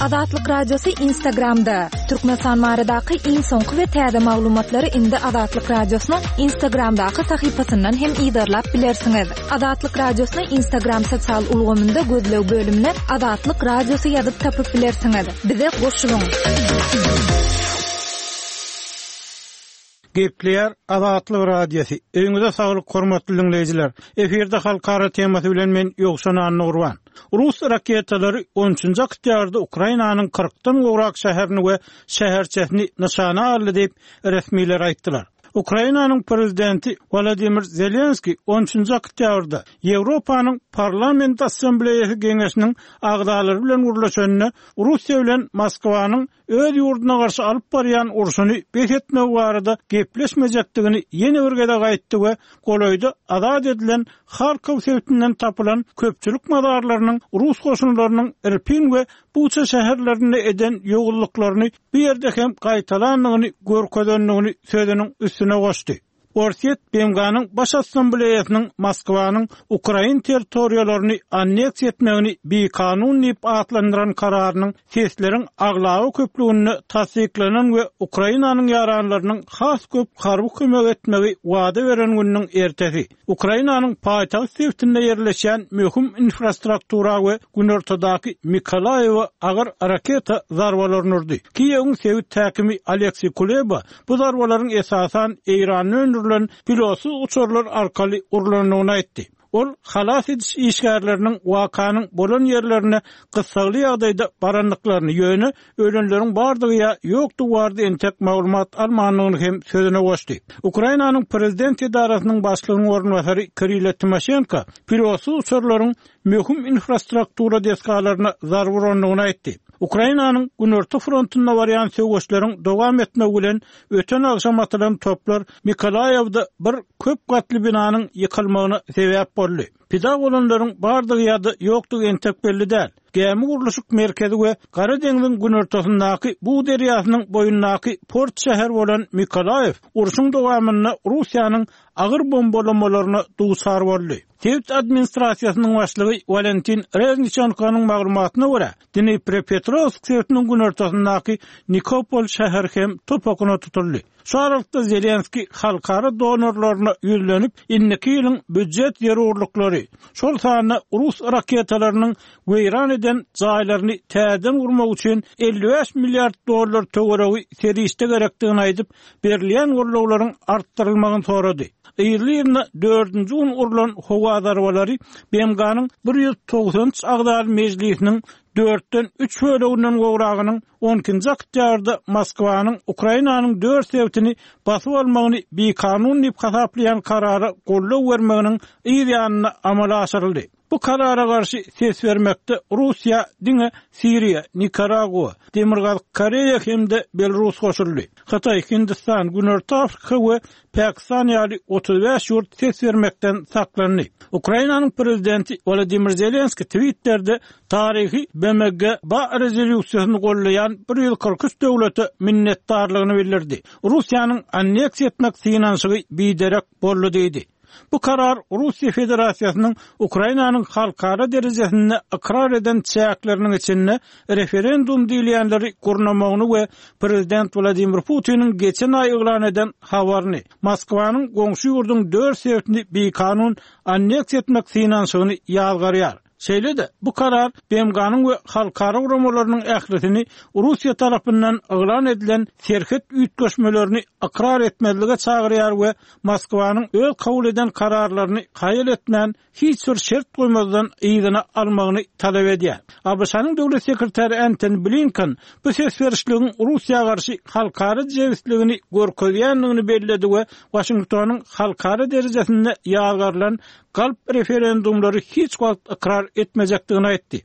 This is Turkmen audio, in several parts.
Azatlyk Radiosu Instagramda. Türkmenistan baradaky iň soňky we täze maglumatlary indi Azatlyk Radiosynyň Instagramdaky sahypasyndan hem ýa-da bilersiňiz. Azatlyk Radiosynyň Instagram sosial ulgamynda gözlew bölümine Azatlyk Radiosu ýazyp tapyp bilersiňiz. Bize goşulyň. Gepler Azatlyk Radiosu. Öňüňizde saglyk hormatly dinleýijiler. Eferde halkara temasy bilen men Ýogşan Nurwan. Rus raketalary 13-nji oktýarda Ukrainanyň 40-dan gowrak şäherini we şäherçesini nişana aldy diýip resmiler aýtdylar. Ukrainanyň prezidenti Volodymyr Zelenski 13-nji oktýarda Ýewropanyň Parlament Assambleýasy Geňeşiniň agdalary bilen gurulşanyny Russiýa bilen Moskwanyň öz ýurduna garşy alyp barýan urşuny beýetmek barada gepleşmejekdigini ýene bir gede gaýtdy we golaýda azad edilen Harkov sewtinden tapylan köpçülik madarlarynyň Rus goşunlarynyň Irpin we Bucha şäherlerinde eden ýogullyklaryny bir ýerde hem gaýtalanlygyny görkezdenligini sözüniň üstüne goşdy. Orsiýet BMG-nyň baş assambleýasynyň Moskwanyň Ukraina territoriýalaryny anneksiýa etmegini bir kanun diýip atlandyran kararynyň sesleriň aglawy köpligini tasdiklanan we Ukrainanyň ýaranlarynyň has köp harby kömek etmegi wada beren günüň ertesi. Ukrainanyň paýtagy sewtinde ýerleşen möhüm infrastruktura we günortadaky Mikolaýew agar raketa zarwalaryny urdy. Kiýewiň sewit täkimi Aleksey Kuleba bu zarwalaryň esasan Eýranyň pilotsuz uçurlar arkaly urulanyny aýtdy. Ol halas ediş işgärleriniň wakanyň bolan ýerlerine gysgaly ýagdaýda baranlyklaryny ýöne ölenleriň bardygy ýa ýokdy bardy entek maglumat almanyny hem sözüne goşdy. Ukrainanyň prezident idarasynyň başlygynyň ornwasary Kiril Timoshenko pilotsuz uçurlaryň möhüm infrastruktura deskalaryna zarar berýändigini aýtdy. Ukrainanyň Günorta frontunda barýan söwgeçleriň dowam etmegi bilen öten agşam atylan toplar Mikolaýewda bir köp gatly binanyň ýykylmagyna sebäp boldy. Pida bolanlaryň bardygy ýa-da ýokdugy entek belli däl. Gämi gurulşyk merkezi we Gara deňiziň günortasyndaky bu derýasynyň boyundaky port şäher bolan Mikolaýew urşuň dowamyna Russiýanyň agyr bombalamalaryna duçar boldy. Sewt administrasiýasynyň başlygy Valentin Reznichenko'nyň maglumatyna görä, Dnipropetrovsk sewtiniň günortasyndaky Nikopol şäher hem topakyna tutuldy. Şu aralykda Zelenski halkara donorlaryna ýüzlenip, inniki ýylyň büdjet ýerurlyklary, şol sany Rus raketalarynyň weýran eden jaýlaryny täzeden gurmak üçin 55 milliard dollar töweregi serişde gerekdigini aýdyp, berilýän gorlawlaryň artdyrylmagyny sorady. Ýyllyna 4-nji gün urulan howa zarwalary BMG-nyň 190 agdal mejlisiniň 4-den 3 bölüginden gowragynyň 12-nji oktýarda Moskwanyň Ukrainanyň 4 sewtini basyp almagyny bir kanun diýip hasaplayan karary gollaw bermeginiň ýa-da amala aşyryldy. Bu karara karşı ses vermekde Russiýa, diňe Siriýa, Nikaragua, Demirgaz Koreýa hemde Belarus goşuldy. Hatay, Hindistan, Günorta Afrika we Pakistan ýaly 35 ýurt ses vermekden saklandy. Ukrainanyň prezidenti Volodymyr Zelenski Twitter'de tarihi BMG rezolýusiýasyny gollayan 143 döwlete minnetdarlygyny bildirdi. Russiýanyň anneksiýa etmek synanşygy biderek boldy diýdi. Bu karar Russiýa Federasiýasynyň Ukrainanyň halkara derejesinde ikrar eden çäkleriniň içinde referendum diýilýänleri gurnamagyny we prezident Vladimir Putiniň geçen aý eglan eden habaryny Moskwanyň goňşy ýurdun 4 sewtini bir kanun anneksiýa etmek synanşygyny ýalgarýar. Şeýle de bu karar BMG-nyň we halkara uramalarynyň ählisini Russiýa tarapyndan eglan edilen serhet üýtgeşmelerini ikrar etmezlige çagyrýar we Moskwanyň öz kabul eden kararlaryny haýal etmän hiç bir şert goýmazdan ýygyna almagyny talap edýär. ABC-nyň döwlet sekretary Antony Blinken bu ses berişligiň Russiýa garşy halkara jewsligini görkezýändigini bellädi we Washingtonyň halkara derejesinde ýagarlan galp referendumlary hiç wagt ikrar etmejekdigini aýtdy.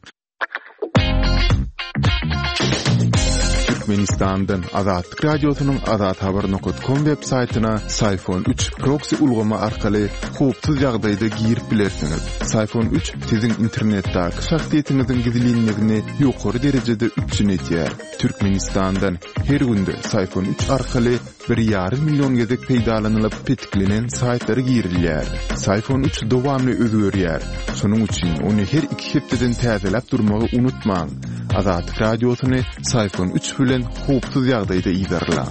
Türkmenistan'dan Azatlyk Radiosynyň azathabar.com web saytyna Sayfon 3 proxy ulgama arkaly howpsuz ýagdaýda girip bilersiňiz. Sayfon 3 siziň internetdäki şahsiýetiňiziň gizliligini ýokary derejede üçin etýär. Türkmenistan'dan her günde Sayfon 3 arkaly 1,5 milyon gezek peýdalanylyp petiklenen saytlary girilýär. Sayfon 3 dowamly özgörýär. Şonuň üçin ony her 2 hepdeden täzelep durmagy unutmaň. Azatlyk radiosyny Sayfon 3 bilen howpsuz ýagdaýda ýydarlar.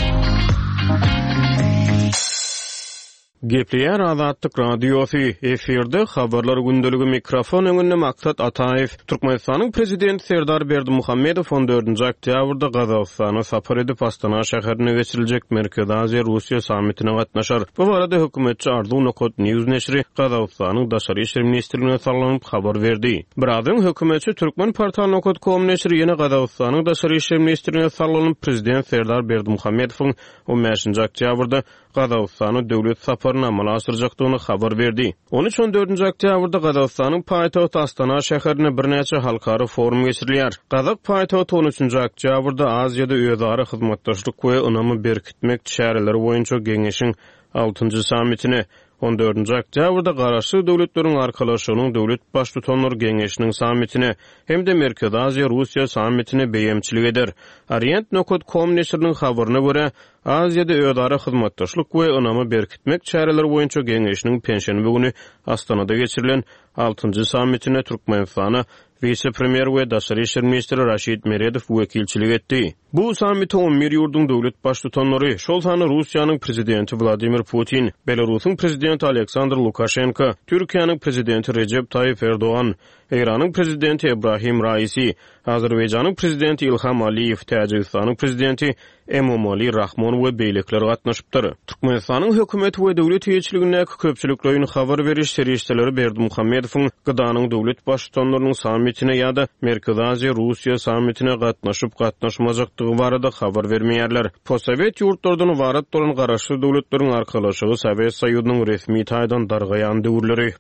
Gepleýär Azatlyk radiosy efirde habarlar gündöligi mikrofon öňünde Maksat Ataew. Türkmenistanyň prezidenti Serdar Berdimuhammedow 14-nji oktýabrda Gazagstana sapar edip Astana şäherine geçiriljek Merkezi Aziýa Russiýa sammitine gatnaşar. Bu barada hökümetçi Arzu Nokot News neşri Gazagstanyň daşary işler ministrligine sarlanyp habar berdi. Birazdan hökümetçi Türkmen portaly Nokot.com neşri ýene Gazagstanyň daşary işler ministrligine sarlanyp prezident Serdar Berdimuhammedowyň 15-nji oktýabrda Gazagstanyň döwlet saparyny amala asyrjakdygyny habar berdi. 13-14-nji oktýabrda Gazagstanyň paýtagty Astana şäherine birnäçe halkary forum geçirilýär. Gazak paýtagty 13-nji oktýabrda Aziýada özara hyzmatdaşlyk we ynamy berkitmek şäherleri boýunça geňeşiň 6-njy sammitini 14-nji oktýabrda garaşy döwletleriň arkalaşygynyň döwlet baş tutanlar geňeşiniň sammitini hemde Merkezi Aziýa Russiýa sammitini beýemçilik eder. Orient Nokot.com neşriniň habaryna görä, Aziýada özara hyzmatdaşlyk we ynamy berkitmek çäreleri boýunça geňeşiniň penşenbe güni Astanada geçirilen 6-njy sammitine Türkmenistana vice-premier we daşary işler ministri Raşid Meredow wekilçilik etdi. Bu sammite 11 ýurdun döwlet baş tutanlary, şol sany Russiýanyň prezidenti Vladimir Putin, Belarusyň prezidenti Aleksandr Lukashenko, Türkiýanyň prezidenti Recep Tayyip Erdoğan, Iranyň prezidenti Ebrahim Raisi, Azerbaýjanyň prezidenti İlham Aliýew, Täjikistanyň prezidenti Emomali Rahmon we beýlekler gatnaşypdyr. Türkmenistanyň hökümeti we döwlet ýetkiligindäki köpçüliklerini habar beriş serişdeleri Berdimuhammedowyň gıdanyň döwlet baş tutanlarynyň sammitine ýa-da Merkezi Aziýa Russiýa sammitine gatnaşyp-gatnaşmajakdygy barada habar bermeýärler. Postsovet ýurtlardan ibaret bolan garaşy döwletleriň arkalaşygy Sowet Soýuzynyň resmi taýdan dargaýan döwürleri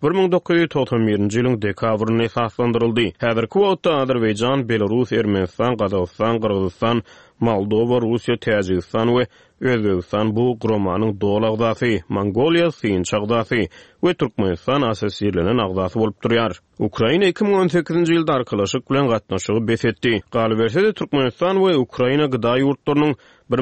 1991-nji ýylyň dekabryna esaslandyryldy. Häzirki wagtda Azerbaýjan, Belarus, Ermenistan, Gazagystan, Kyrgyzstan, Moldova, Russiýa, Täjikistan we Özbegistan bu gromanyň dol agdasy, Mongoliýa, Sin çagdasy we Türkmenistan asasirlenen agdasy bolup durýar. Ukraina 2018-nji ýylda arkalaşyk bilen gatnaşygy besetdi. Galy berse de Türkmenistan we Ukraina gyda ýurtlarynyň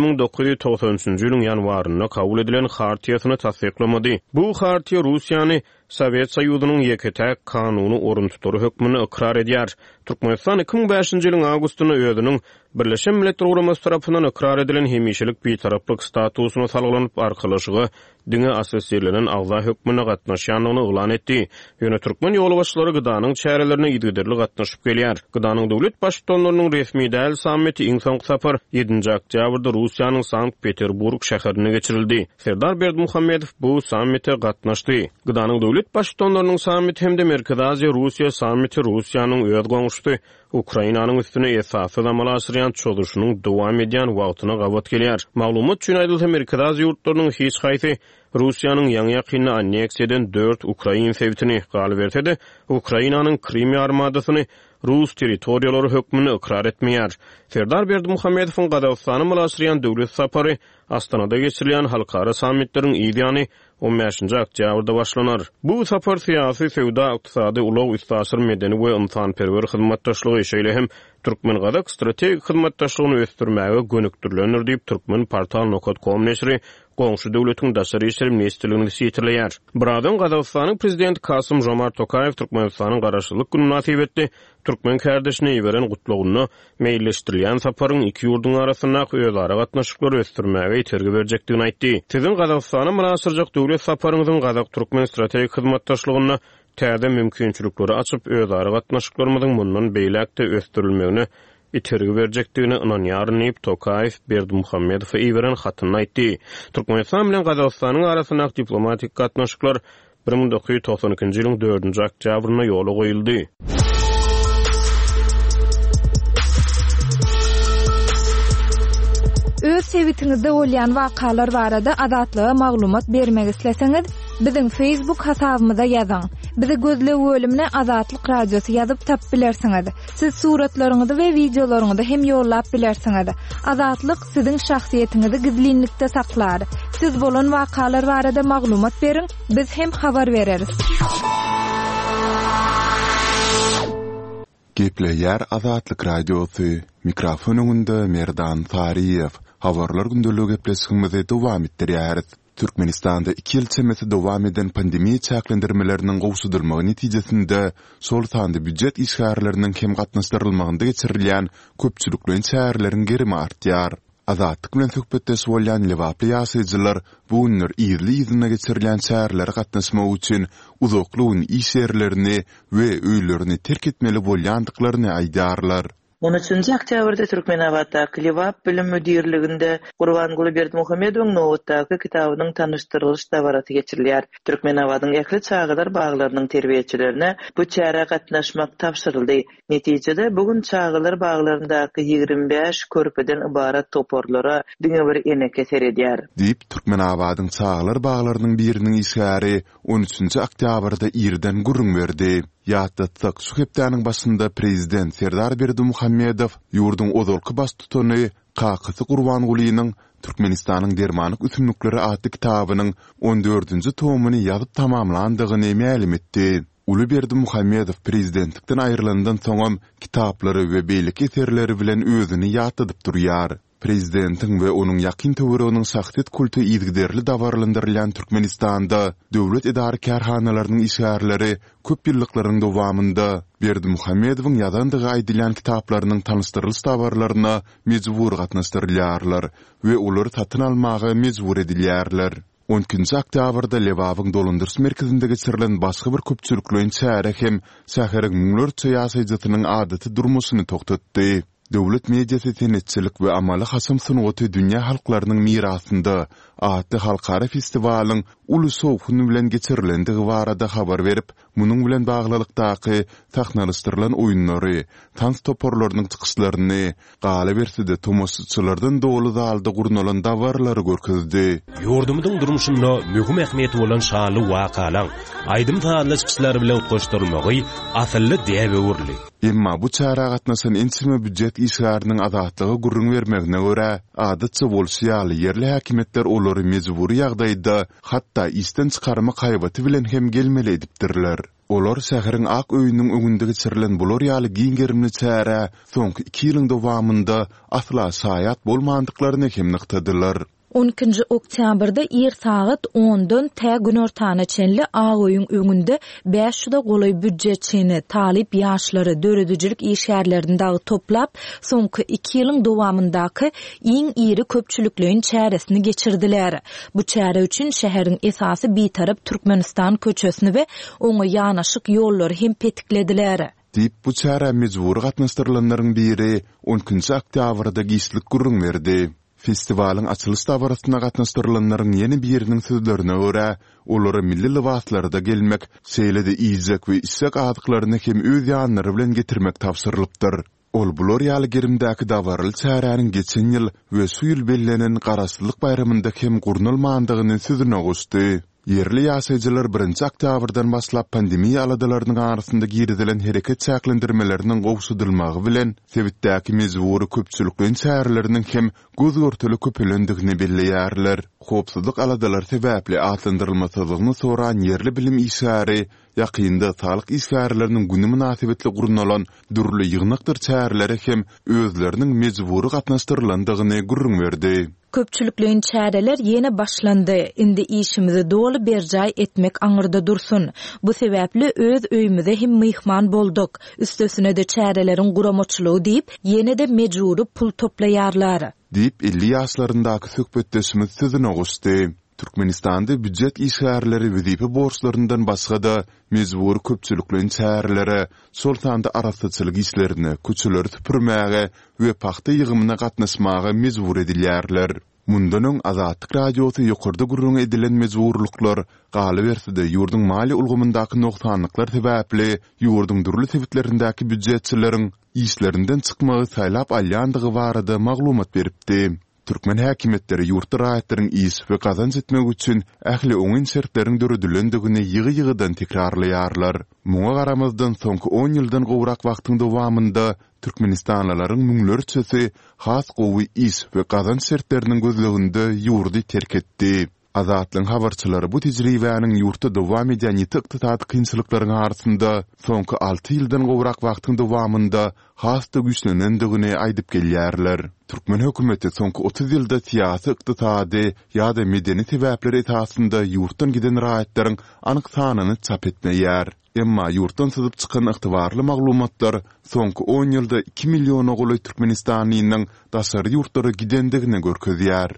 1993-nji ýylyň ýanwaryna kabul edilen hartiýasyny tasdiklamady. Bu hartiýa Russiýany Sowet Soýuzynyň ýeketäk kanuny orun tutary hökmüni ikrar edýär. Türkmenistan 2005-nji ýylyň awgustyny özüniň Birleşen Milletler Guramasy tarapyndan ikrar edilen hemişelik bitaraplyk statusyna salgylanyp arkalaşygy diňe asasirlenen agza hökmüne gatnaşýanyny elan etdi. Ýöne türkmen ýoly başçylary gydanyň çärelerine ýygyderli gatnaşyp gelýär. Gydanyň döwlet baş tutanlarynyň resmi däl sammiti iň soňky sapar 7-nji oktýabrda Russiýanyň Sankt-Peterburg şäherine geçirildi. Serdar Berdimuhammedow bu sammite gatnaşdy. Gydanyň döwlet baş tutanlarynyň sammiti hemde Merkezi Aziýa Russiýa sammiti Russiýanyň öz goňşusy Ukrainanyň üstüne esasy amala asyrýan çoluşynyň dowam edýän wagtyna gabat gelýär. Maglumat üçin aýdylsa Merkezi Aziýa ýurtlarynyň hiç haýsy Russiýanyň ýaňy ýakyny anneksiýadan 4 Ukrain sewtini galy berse de Ukrainanyň Krim armadasyny Rus territoriýalary hökmüni ikrar etmeýär. Serdar Berdimuhammedowyň Gazagstany mylasyryan döwlet sapary Astanada geçirilen halkara sammitleriň ýygyny 15-nji oktýabrda başlanar. Bu sapar syýasy, sewda, ykdysady, ulug üstasyr medeni we ynsanperwer hyzmatdaşlygy şeýle hem Türkmen-Gazak strategik hyzmatdaşlygyny ösdürmäge gönükdirlenir diýip Türkmen portaly Nokot.com neşri goňşy döwletiň daşary işler ministrligini siýetirleýär. Birazdan Gazagstanyň prezidenti Kasym Jomart Tokayew Türkmenistanyň garaşlyk güni nasip etdi. Türkmen kardeşine ýiberen gutlugyny meýilleşdirilýän saparyň iki ýurdun arasynda özara gatnaşyklary ösdürmäge ýeterli berjekdigini aýtdy. Sizin Gazagstana münasyrjak döwlet saparyňyzyň Gazak-Türkmen strategik hyzmatdaşlygyna täze mümkinçilikleri açyp özara gatnaşyklarymyzyň mundan beýlekde ösdürilmegine ýeterli berjekdigini inanýaryn diýip Tokayew Berdimuhammedow ýiberen hatyny aýtdy. Türkmenistan bilen Gazagstanyň arasynda diplomatik gatnaşyklar 1992-nji ýylyň 4-nji oktýabryna ýola goýuldy. Öz sevitiňizde bolýan wakalar barada azatlyga maglumat bermek isleseňiz, biziň Facebook hasabymyza ýazyň. Bizi gözlep bölümine Azatlyk Radiosu ýazyp tap bilersiňiz. Siz suratlaryňyzy we videolaryňyzy hem ýollap bilersiňiz. Azatlyk siziň şahsiýetiňizi gizlinlikde saklar. Siz bolan wakalar barada maglumat beriň, biz hem habar bereriz. Gepleýär Azatlyk Radiosu. Mikrofon öňünde Merdan Tariýew. Habarlar gündölügi gepleşigimizi dowam etdirýäris. Türkmenistanda 2 ýyl çemesi dowam eden pandemiýa çäklendirmeleriniň gowşudylmagy netijesinde sol sanda büdjet işgärleriniň hem gatnaşdyrylmagynda geçirilýän köpçülikleriň şäherleriň gerimi artýar. Azatlyk bilen söhbetdeş bolýan lewaply ýaşaýjylar bu günler ýerli ýyzyna geçirilýän şäherlere gatnaşmak üçin uzaklygyň iş ýerlerini we öýlerini terk etmeli bolýandyklaryny aýdarlar. 13 oktýabrda Türkmenawatda Lewap bilim müdirliginde Gurbanguli Berdimuhammedowyň nowatdaky kitabynyň tanışdyrylyş dabaraty geçirilýär. Türkmenawatyň ähli çağlar baglarynyň terbiýeçilerine bu çäre gatnaşmak tapşyryldy. Netijede bugün çağlar baglaryndaky 25 körpeden ibarat toporlara diňe bir eneke seredýär. Diýip Türkmenawatyň çağlar baglarynyň biriniň işgäri 13 oktýabrda ýerden gurrun berdi. Ýatdatsak şu hepdäniň başynda prezident Serdar Berdimuhammedow ýurdun ozalky baş tutany Kakysy Gurbangulynyň Türkmenistanyň dermanlyk üstünlikleri adly kitabynyň 14-nji tomuny ýazyp tamamlandygyny ma'lum etdi. Uly Berdimuhammedow prezidentlikden aýrylandan soňam kitaplary we beýlik eserleri bilen özüni ýatdyp durýar. Prezidentiň we onuň ýakyn töwereginiň şahsyýet kulty ýygyderli dawarlandyrylýan Türkmenistanda döwlet idare karhanalarynyň işgärleri köp ýyllyklaryň dowamında Berdimuhammedowyň ýazandygy aýdylýan kitaplarynyň tanışdyrylyş dawarlaryna mejbur gatnaşdyrylýarlar we olary satyn almagy mejbur edilýärler. 12 oktýabrda Lewapyň dolandyrys merkezinde geçirilen başga bir köpçülikleriň çäre hem şäheriň müňlerçe ýaşaýjytynyň adaty durmuşyny toktatdy. Döwlet mediýasy tenetçilik we amaly hasam sunugaty dünýä halklarynyň mirasynda atly halkara festiwaliň ulusy okuny bilen geçirilendigi barada habar berip, munyň bilen baglylykdaky tahnalışdyrylan oýunlary, tans toporlarynyň çykyşlaryny, gala berside tomoşçylardan dowlu zalda gurnalan dawarlary görkezdi. Ýurdumyň durmuşynda möhüm ähmiýeti bolan şanly wakalar, aýdym taýdanlyşyklary bilen goşdurulmagy asylly däwürli. Emma bu çara gatnaşan ensime büdjet işgäriniň azatlygy gurrun bermegine görä, adatça bolşýaly ýerli häkimetler olary mejburi ýagdaýda hatda isden çykarma kaýbaty bilen hem gelmeli edipdirler. Olar şäheriň ak öýüniň öňünde geçirilen bular ýaly giňgerimli çara soňky 2 ýylyň dowamında asla saýat bolmandyklaryny hem nyktadylar. 12 oktýabrda ýer saat 10-dan tä gün ortana çenli agoýyň öňünde 500 golay büdjetçini talip ýaşlary döredüjilik işgärlerinde toplap soňky 2 ýylyň dowamyndaky iň iri köpçülikleriň çäresini geçirdiler. Bu çäre üçin şäheriň esasy bitarap Türkmenistan köçesini we oňa ýanaşyk ýollary hem petiklediler. Diýip bu çäre mejbur gatnaşdyrylanlaryň biri 12 oktýabrda giýişlik gurrun berdi. Festiwaliň açylış dawarasyna gatnaşdyrylanlaryň ýeni biriniň sözlerine görä, olary milli libaslarda gelmek, şeýlede iýjek we isek adyklaryny hem öz ýanlary bilen getirmek tapşyrylypdyr. Ol bular ýaly gerimdäki dawarly çäräniň geçen ýyl we şu ýyl bellenen garaşlyk bayramynda hem gurnalmandygyny sözüne goşdy. Yerli ýaşaýjylar 1 oktýabrdan başlap pandemiýa aladalarynyň arasynda girdilen hereket çäklendirmeleriniň gowşudylmagy bilen sebitdäki mejburi köpçülikleriň çäherleriniň hem gözgörteli köpelendigini belleýärler. Howpsuzlyk aladalar sebäpli atlandyrylmasyzlygyny soran yerli bilim işgäri ýakynda talyk işgärleriniň güni münasibetli gurnalan dürli ýygnakdyr çäherleri hem özleriniň mejburi gatnaşdyrylandygyny gurrun berdi. Köpçülikleriň çäreler ýene başlandy. Indi işimizi dowly berjaý etmek aňyrda dursun. Bu sebäpli öz öýümizde hem myhman bolduk. Üstesine de çäreleriň guramoçlugy diýip ýene de mejburi pul toplaýarlar. Diýip 50 ýaşlaryndaky söhbetdeşimiz sözüne goşdy. Türkmenistanda büdjet işgärleri wezipe borçlaryndan başga da mejburi köpçülikleriň çäherleri sol sanda arasyçylyk işlerini, köçeleri tüpürmäge we paxta ýygymyna gatnaşmagy mejbur edilýärler. Mundan öň Azatlyk radiosy ýokarda gurrun edilen mejburluklar galy berside ýurdun mali ulgamyndaky noksanlyklar sebäpli ýurdun durly sebitlerindäki büdjetçileriň işlerinden çykmagy saýlap alýandygy barada maglumat beripdi. Türkmen häkimetleri ýurtda raýatlaryň iş we gazanç etmek üçin ähli oňun şertleriň döredilendигini ýygy-ýygydan tekrarlaýarlar. Muňa garamazdan soňky 10 ýyldan gowrak wagtyň dowamında Türkmenistanlylaryň müňlerçesi has gowy iş we gazanç şertleriniň gözleginde ýurdy terk etdi. Azatlyň habarçylary bu tejribäniň ýurtda dowam edýän ýytyk-tytat kynçylyklaryň arasynda soňky 6 ýyldan gowrak wagtyň dowamında hasda güýçlenendigini aýdyp gelýärler. Türkmen hökümeti soňky 30 ýylda siýasy, ykdysady ýa-da medeni sebäpler esasında ýurtdan giden raýatlaryň anyk sanyny çap etmeýär. Emma ýurtdan syzyp çykan ygtybarly maglumatlar soňky 10 ýylda 2 million oguly Türkmenistanynyň daşary ýurtlary gidendigini görkezýär.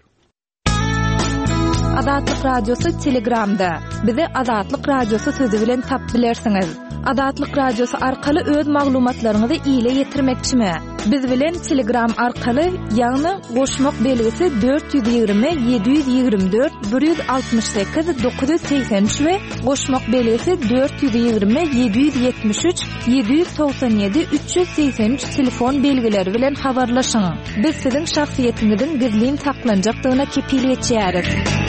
Adatlyk radiosu Telegramda. Bizi Adatlyk radiosu sözi bilen tap bilersiňiz. Adatlyk radiosu arkaly öz maglumatlaryňyzy ýyle ýetirmekçimi? Biz bilen Telegram arkaly ýagny goşmak belgisi 420 724 168 983 we goşmak belgisi 420 773 797 383 telefon belgileri bilen habarlaşyň. Biz siziň şahsiýetiňizden gizlin saklanjakdygyna kepil etýäris.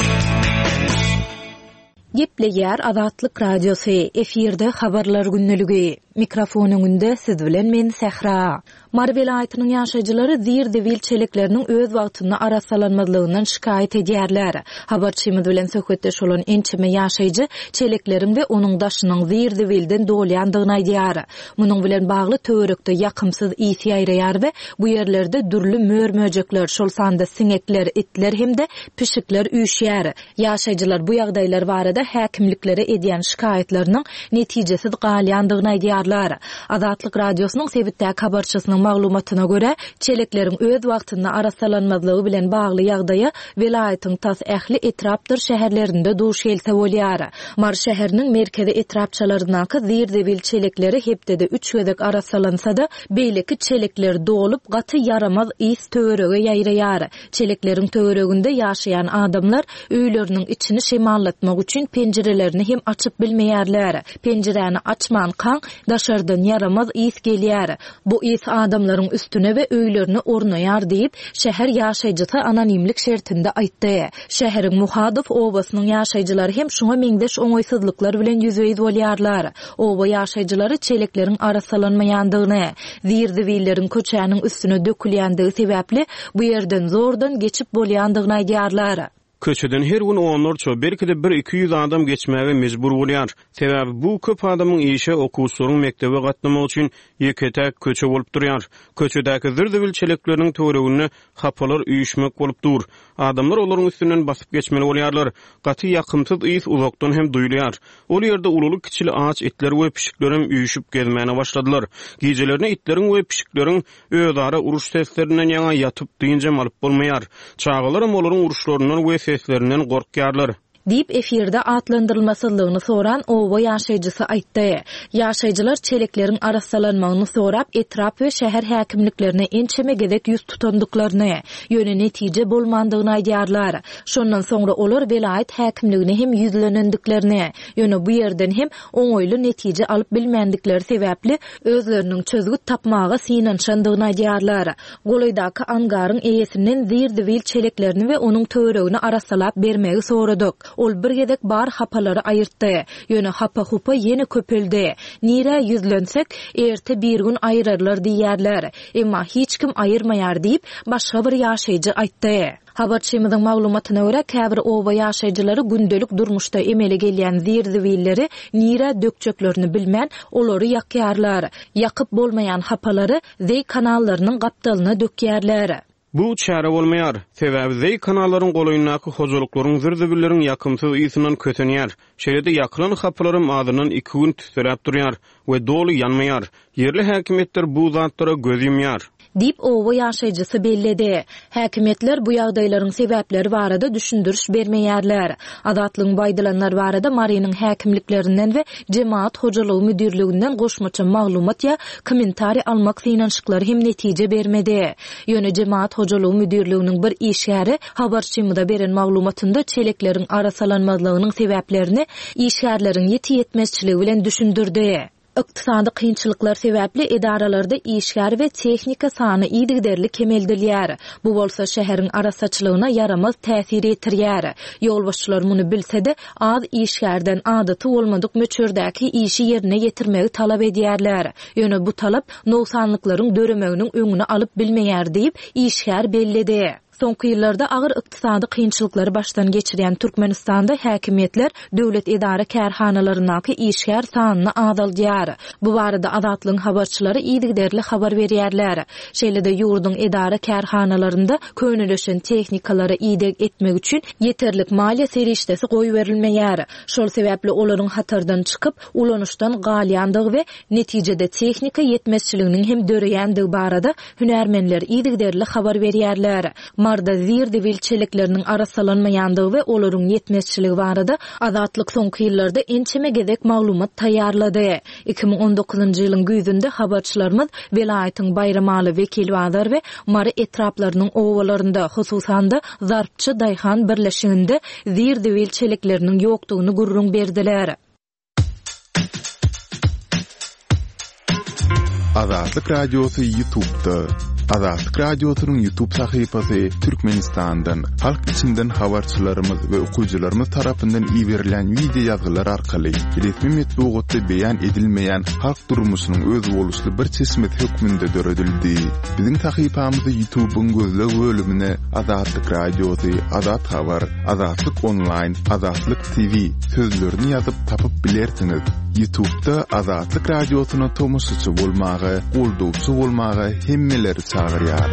Gepleýär Adatlyk radiosu efirde habarlar günneligi. Mikrofonun önünde siz bilen men Sehra. Mar vilayatynyň ýaşaýjylary zir-dewil çelekleriniň öz wagtyna arasalanmazlygyndan şikayet edýärler. Habarçymyz bilen söhbetdeş bolan ençeme ýaşaýjy çeleklerim we onuň daşynyň zir-dewilden dolýandygyny aýdýar. Munyň bilen bagly töwerekde ýakymsyz ýysy ýaýraýar we bu ýerlerde dürli mör-möjekler, şol sanda siňekler, itler hemde pişikler üýşýär. Ýaşaýjylar bu ýagdaýlar barada häkimliklere edýän şikaýetleriniň netijesiz galýandygyny aýdýar. Adatlyk radiosynyň sebitdäki habarçysynyň maglumatyna görä, çelekleriň öz wagtyna arasalanmazlygy bilen bagly ýagdaýy vilayatyň tas ähli etrapdyr şäherlerinde duş gelse bolýar. Mar şäheriniň merkezi etrapçalaryndaky zir-dewil çelekleri hepdede 3 gözek arasalansa-da beýleki çelekler dolup gaty yaramaz ýys töwerege ýaýraýar. Çelekleriň töwereginde ýaşaýan adamlar öýleriniň içini şemallatmak üçin penjirelerini hem açyp bilmeýärler. Penjireni açman kaň daşardan yaramaz ýys gelýär. Bu ýys adamlaryň üstüne we öýlerini ornaýar diýip şäher ýaşaýjysy anonimlik şertinde aýtdy. Şäheriň Muhadyf obasynyň ýaşaýjylary hem şoňa meňdeş oňoýsuzlyklar bilen ýüzbeýiz bolýarlar. Oba ýaşaýjylary çelekleriň arasalanmaýandygyny, zir-dewilleriň köçäniň üstüne dökülýändigi sebäpli bu ýerden zordan geçip bolýandygyny aýdýarlar. Köçeden her gün onlarça belki de 1-200 adam geçmäge mecbur bolýar. Sebäbi bu köp adamyň işe okuwçylaryň mektebe gatnamak üçin ýeketäk köçe bolup durýar. Köçedäki zir-dewil çelekleriniň töweregine hapalar üýüşmek bolup dur. Adamlar olaryň üstünden basyp geçmeli bolýarlar. Gaty ýakymsyz ýys uzakdan hem duýulýar. Ol ýerde ululy kiçili ağaç itler we pişikler hem üýüşüp gezmäne başladylar. Gecelerine itleriň we pişikleriň özara uruş seslerinden ýaňa ýatyp diýinjem alyp bolmaýar. Çağalar hem olaryň uruşlaryndan we seslerinden gorkýarlar. Dip efirde atlandyrylmasyllygyny soran owa ýaşaýjysy aýtdy. Ýaşaýjylar çelekleriň arasalanmagyny sorap etrap we şäher häkimliklerine ençeme gezek ýüz tutandyklaryny, ýöne netije bolmandygyny aýdýarlar. Şondan soňra olar vilayat häkimligine hem ýüzlenendiklerini, ýöne bu ýerden hem oňoýly netije alyp bilmendikleri sebäpli özleriniň çözgü tapmagy synanşandygyny aýdýarlar. Golaýdaky angaryň eýesinden zir-dewil çeleklerini we onuň töweregini arasalap bermegi soradyk. Ol bir gezek bar hapalary aýyrtdy. Ýöne hapa-hupa ýene köpeldi. Nire ýüzlensek erte bir gün aýrarlar diýärler. Emma hiç kim aýyrmaýar diýip başga bir ýaşaýjy aýtdy. Habarçymyzyň maglumatyna görä, käbir oba ýaşaýjylary gündelik durmuşda emele gelýän zir-dewilleri nire dökçeklerini bilmän olary ýakýarlar. Ýakyp bolmaýan hapalary zey kanallarynyň gapdalyna dökýärler. Bu çäre bolmaýar. Sebäbi zey kanallaryň golaýyndaky hojalyklaryň zir-dewilleriň ýakymsyz ýysynyň kötenýär. Şeýlede ýakylan hapalaryň adynyň 2 gün tüsräp durýar we doly ýanmaýar. Yerli häkimetler bu zatlara göz ýumýar. Dip owa ýaşaýjysy belledi. Häkimetler bu ýagdaýlaryň sebäpleri barada düşündürüş bermeýärler. Adatlyň baýdalanlar barada Maryanyň häkimliklerinden we jemaat hojalygy müdirliginden goşmaça maglumat ýa kommentari almak synanşyklary hem netije bermedi. Ýöne jemaat hojalygy müdirliginiň bir işgäri habarçymyda beren maglumatynda çelekleriň arasalanmazlygynyň sebäplerini işgärleriň ýeti ýetmezçiligi bilen düşündirdi. Iqtisadi kynçylyklar sebäpli edaralarda işgär we tehnika sany ýygyderli kemeldilýär. Bu bolsa şäheriň arasaçylygyna yaramaz täsir etirýär. Ýolbaşçylar muny bilse-de az işgärden adaty bolmadyk möçürdäki işi ýerine ýetirmegi talap edýärler. Ýöne bu talap noksanlyklaryň döremeginiň öňüne alyp bilmeýär diýip işgär belledi. Soňky ýyllarda agyr ykdysady kynçylyklary başdan geçirýän Türkmenistanda häkimetler döwlet edara kärhanalaryndaky işgär sanyny azaltýar. Bu barada Azatlygyň habarçylary iýdigderli habar berýärler. Şeýle-de ýurdun edara kärhanalarynda könüleşen tehnikalary iýdeg etmek üçin ýeterlik maliýe serişdesi goýup berilmeýär. Şol sebäpli olaryň hatardan çykyp, ulanuşdan galýandygy we netijede tehnika yetmezçiliginiň hem döreýänligi barada hünärmenler iýdigderli habar berýärler. Marda zirdi bilçeliklerinin arasalanmayandığı ve olaryň yetmezçiligi barada Azatlyk soňky ýyllarda ençeme gezek maglumat taýýarlady. 2019-njy ýylyň güýzünde habarçylarymyz welaýatyň Bayramaly Vekil Bazar we Mary etraplarynyň owalarynda, hususan da Zarpçy Daýhan birleşiginde zirdi bilçelikleriniň ýokdugyny gurrun berdiler. Azatlyk radiosu YouTube'da. Azatlyk radiosynyň YouTube sahypasy Türkmenistandan, halk içinden habarçylarymyz we okuwçylarymyz tarapyndan iýerilen video ýazgylar arkaly resmi metbuatda beýan edilmeýän halk durmuşynyň öz boluşly bir çeşmet hökmünde döredildi. Biziň sahypamyzy YouTube'un gözleg bölümine Azatlyk radiosy, Azat habar, Azatlyk online, Azatlyk TV sözlerini ýazyp tapyp bilersiňiz. YouTube'da Azatlyk radiosyna tomoşaçy bolmagy, goldowçy bolmagy hemmeleri çağırýar.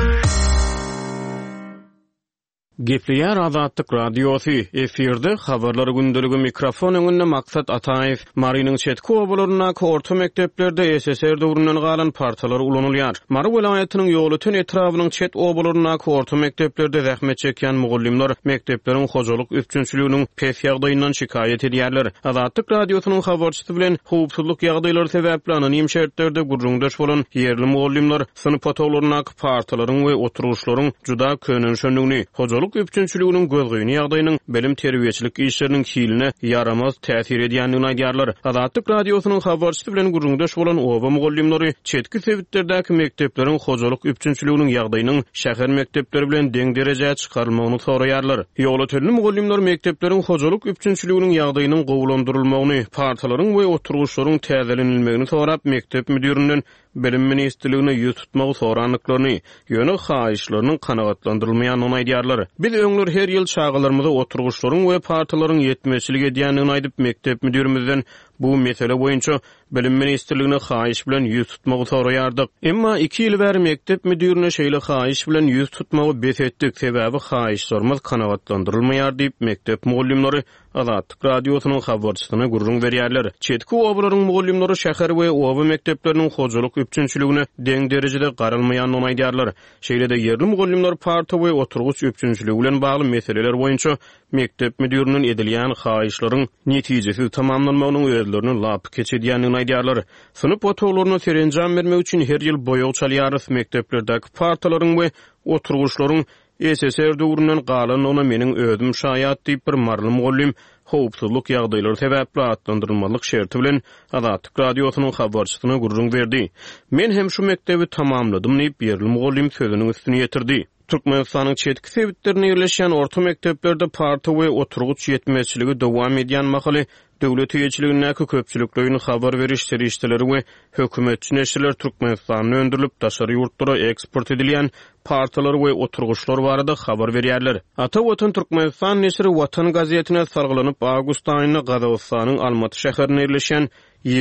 Gepliyar Azatlyk radiosu efirde habarlary gündeligi mikrofon öňünde Maksat Ataýew Marynyň çetki obalaryna orta mekdeplerde SSR döwründen galan partalary ulanylýar. Mary welaýatynyň ýolutyn etrabynyň çet obalaryna orta mekdeplerde zähmet çekýän mugallimler mekdepleriň hojalyk üpçünçiliginiň pes ýagdaýyndan şikaýet edýärler. Azatlyk radiosynyň habarçysy bilen howpsuzlyk ýagdaýlary sebäpli anonim şertlerde gurrundaş bolan ýerli mugallimler sınıf otaglaryna partalaryň we oturuşlaryň juda könünşenligini, hojalyk üpçünçiliginiň gözgüýüni ýagdaýynyň bilim terbiýeçilik işleriniň hiline yaramaz täsir edýändigini aýdýarlar. Azatlyk radiosynyň habarçysy bilen gurrundaş bolan oba mugallimleri çetki sebäplerdäki mekdepleriň hojalyk üpçünçiliginiň ýagdaýynyň şäher mektepleri bilen deň derejäge çykarylmagyny soraýarlar. Ýoglatylmy mugallimler mekdepleriň hojalyk üpçünçiliginiň ýagdaýynyň gowulandyrylymagyny, partalaryň we oturuşlaryň täzelenilmegini sorap mektep müdirinden bilim ministrligine ýüz tutmagy soranlyklaryny, ýöne haýyşlarynyň kanagatlandyrylmaýanyny aýdýarlar. Biz öňler her ýyl çağalarymyzda oturuşlaryň we partalaryň yetmezçilik edýändigini aýdyp mektep müdirimizden bu mesele boýunça bilim ministrligine haýyş bilen ýüz tutmagy soraýardyk. Emma 2 ýyl bäri mektep müdirine şeýle haýyş bilen ýüz tutmagy besetdik, sebäbi haýyşlarymyz kanagatlandyrylmaýar diýip mektep mugallimleri Azatlyk radiosynyň habarçysyna gurrun berýärler. Çetki obalaryň mugallimleri şäher we oba mektepleriniň hojalyk üpçünçiligine deň derejede garalmaýanyny aýdýarlar. Şeýle-de ýerli mugallimler parta we oturguç üpçünçiligi bilen bagly meseleler boýunça mektep müdiriniň edilýän haýyşlaryň netijesi tamamlanmagynyň özlerini lap keçirýändigini aýdýarlar. Sınıf otaglaryna serenjam bermek üçin her ýyl boýag çalýarys mekteplerdäki partalaryň we oturguçlaryň SSR döwründen galan ona meniň özüm şaýat diýip bir marly mugallim howpsuzlyk ýagdaýlary sebäpli atlandyrylmalyk şerti bilen Azatlyk radiosynyň habarçysyna gurrun berdi. Men hem şu mektebi tamamladym diýip ýerli mugallim sözüniň üstüne ýetirdi. Türkmenistanyň çetki sebitlerine ýerleşýän orta mekteplerde parta we oturguç ýetmezçiligi dowam edýän mahaly döwlet ýeçiligindäki köpçüliklerini habar beriş serişdeleri we hökümetçi neşirler Türkmenistanyň öndürilip daşary ýurtlara eksport edilýän partalar we oturguçlar barada habar berýärler. Ata Watan Türkmenistan neşri Watan gazetine sargylanyp awgust aýyna Gazawstanyň Almaty şäherine ýerleşýän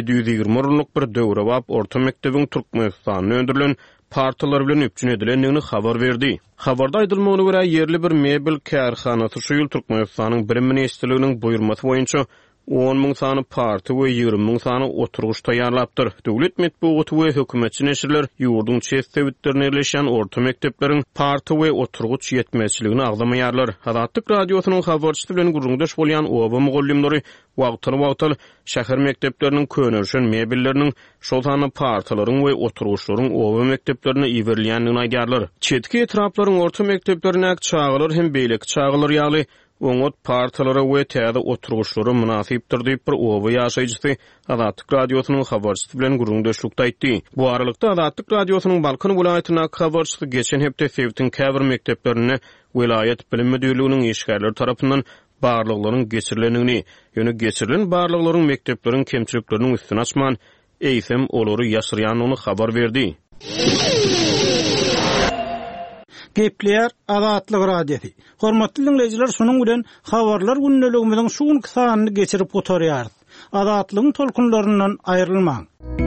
720 orunlyk bir döwre bap orta mektebiň Türkmenistanyň öndürilen partalar bilen üpçün edilendigini habar berdi. Habarda aýdylmagyna görä ýerli bir mebel kärhanasy şu ýyl Türkmenistanyň bilim ministrliginiň buýrmasy boýunça 10.000 sany party we 20.000 sany oturguç taýýarlapdyr. Döwlet metbuaty we hökümetçi neşirler ýurdun çet sebitlerine ýerleşýän orta mektepleriň party we oturguç ýetmezçiligini agdamaýarlar. Azatlyk radiosynyň habarçysy bilen gurrundaş bolýan oba mugallimleri wagtly şäher mektepleriniň könülşen mebelleriniň şol sany partalaryň we oturguçlaryň oba mekteplerine iýerilýändigini aýdýarlar. Çetki etraplaryň orta mekteplerine çağılar hem beýlek çağılar ýaly oňot partalara we täze oturguçlary münasipdir diýip bir oba ýaşaýjysy Azatlyk radiosynyň habarçysy bilen gurrundaşlykda aýtdy. Bu aralykda Azatlyk radiosynyň Balkan welaýatyna habarçysy geçen hepde Sevtin käbir mekteplerine welaýat bilim müdirliginiň işgärleri tarapyndan barlyklaryň geçirilendigini, ýöne geçirilen barlyklaryň mektepleriň kemçilikleriniň üstüne açman eýsem olary ýaşyrýanyny habar berdi. Gepler Azatlyk radiosi. Hormatly dinleyijiler, şonuň bilen habarlar günneligimiziň şu gün sanyny geçirip oturýar. Azatlygyň tolkunlaryndan aýrylmaň.